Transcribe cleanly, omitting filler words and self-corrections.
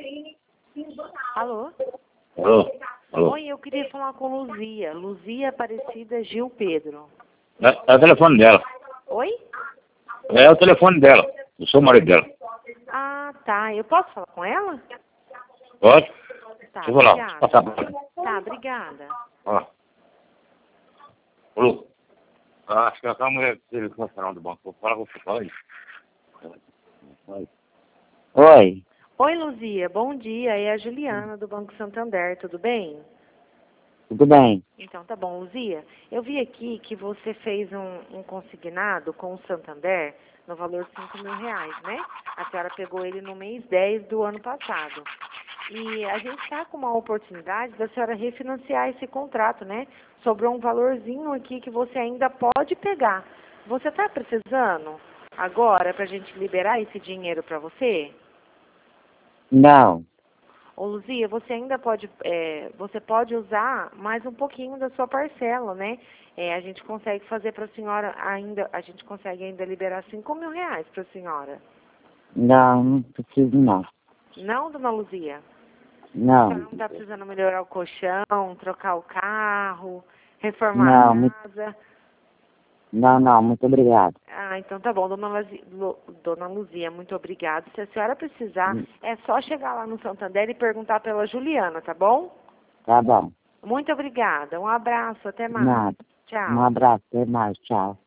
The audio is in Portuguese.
Alô? Alô? Alô? Oi, eu queria falar com Luzia. Luzia Aparecida Gil Pedro. É o telefone dela. Oi? É o telefone dela. Eu sou o marido dela. Ah, tá. Eu posso falar com ela? Pode? Tá, Eu vou lá. obrigada. Passar pra ela. Tá, obrigada. Ó. Alô? Ah, acho que aquela mulher teve que no do banco. Vou falar com você. Fala aí. Oi, Oi, Luzia. Bom dia. É a Juliana do Banco Santander. Tudo bem? tudo bem? Então, tá bom. Luzia, eu vi aqui que você fez um consignado com o Santander no valor de R$ 5.000, né? A senhora pegou ele no mês 10 do ano passado. E a gente está com uma oportunidade da senhora refinanciar esse contrato, né? Sobrou um valorzinho aqui que você ainda pode pegar. Você está precisando agora para a gente liberar esse dinheiro para você? Não, Ô, Luzia, você ainda pode, você pode usar mais um pouquinho da sua parcela, né? A gente consegue fazer para a senhora ainda, a gente consegue ainda liberar R$ 5.000 para a senhora. não preciso não. Não, dona Luzia? Não, Não está precisando melhorar o colchão, trocar o carro, reformar não, a casa. não, muito obrigado. Ah, então tá bom, dona Luzia, muito obrigada. Se a senhora precisar, é só chegar lá no Santander e perguntar pela Juliana, tá bom? Tá bom, Muito obrigada. Um abraço, até mais. nada. Um Tchau. abraço, até mais, tchau.